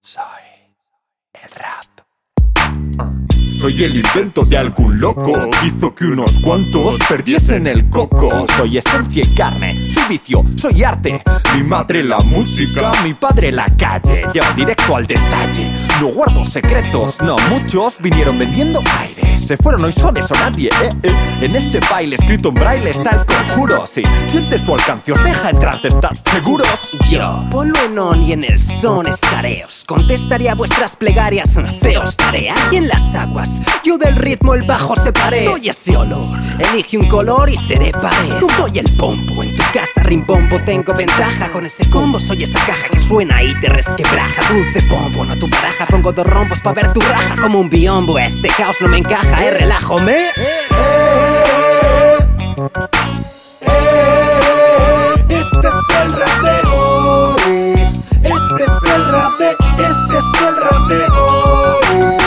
Soy el rap. Soy el invento de algún loco que hizo que unos cuantos perdiesen el coco. Soy esencia y carne, soy vicio, soy arte. Mi madre la música, mi padre la calle. Llevo directo al detalle, no guardo secretos. No, muchos vinieron vendiendo aire. Se fueron, hoy son eso nadie, En este baile escrito en braille está el conjuro. Si sientes su alcance, os deja en trance, ¿estás seguros? Yo, ponlo en on y en el son estaré. Os contestaré a vuestras plegarias, feos estaré aquí en las aguas. Yo del ritmo el bajo separé. Soy ese olor, elige un color y seré pared. Soy el bombo, en tu casa rimbombo. Tengo ventaja con ese combo. Soy esa caja que suena y te resquebraja. Dulce bombo, no tu baraja. Pongo dos rombos pa' ver tu raja como un biombo. Este caos no me encaja, relájome. Este es el rap de hoy. Este es el rap de, este es el rap de hoy.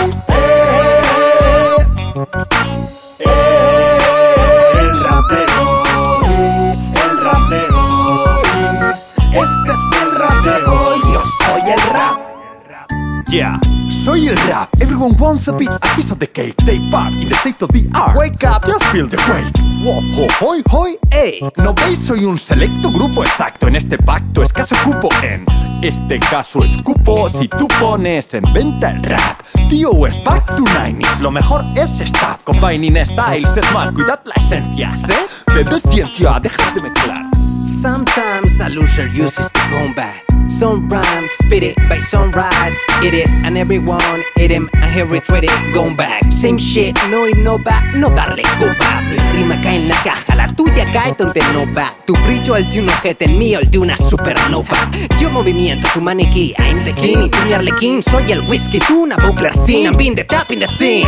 El rap de hoy. El rap de hoy. Este es el rap de hoy. Yo soy el rap. Yeah, soy el rap. Everyone wants a piece of the cake. Take part in the state of the art. Wake up, just feel the wake. Wow, hoy, hoy, ¿no veis? Soy un selecto grupo exacto. En este pacto escaso cupo. En este caso escupo. Si tú pones en venta el rap, tío, es back to 90s. Lo mejor es stop, combining styles. Es más, cuidad la esencia. Bebe ciencia, dejad de mezclar. Sometimes a loser uses the combat. Some rhymes, spit it by sunrise. Eat it and everyone eat him and he retreat it, going back. Same shit, no innova, no darle copa. Mi rima cae en la caja, la tuya cae donde no va. Tu brillo el de un ojete, el mío el de una supernova. Yo movimiento, tu maniquí, I'm the king. Y tú mi arlequín, soy el whisky, tú una buckler scene. I'm being the top in the scene.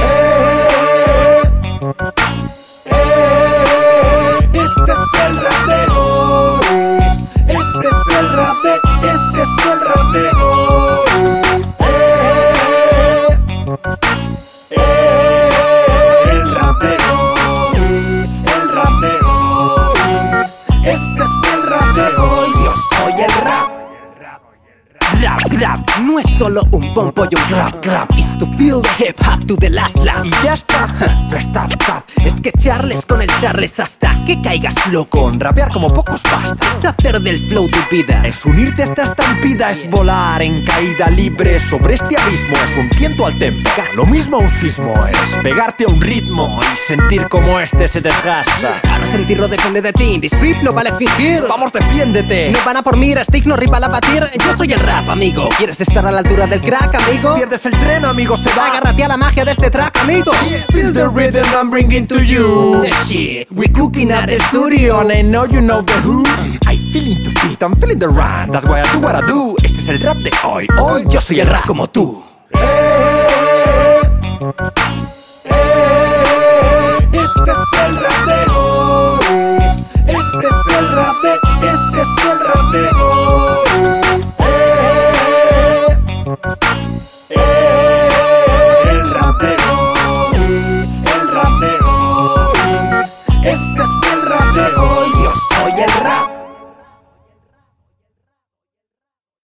Este es el rap de hoy. Este es el rap de, este es el rap de hoy. El rap de hoy. El rap de hoy. Este es el rap de hoy. Yo soy el rap. Rap, no es solo un bombo y un grab. It's to feel the hip hop to the last lap. Y ya está, stop. Es que charles con el charles hasta que caigas loco. Con rapear como pocos basta. Es hacer del flow tu vida. Es unirte a esta estampida, es volar en caída libre sobre este abismo. Es un tiento al tempo, lo mismo un sismo. Es pegarte a un ritmo y sentir como este se desgasta. Para sentirlo depende de ti, this rip no vale fingir. Vamos, defiéndete. No van a por mí, stick no ripa la batir. Yo soy el rap, amigo. ¿Quieres estar a la altura del crack, amigo? Pierdes el tren, amigo, se va. Agárrate a la magia de este track, amigo. Feel the rhythm I'm bringing to you. The shit, we cooking at the studio. And I know you know the who. I feeling the beat, I'm feeling the rhyme. That's why I do what I do. Este es el rap de hoy. Hoy yo soy el rap como tú.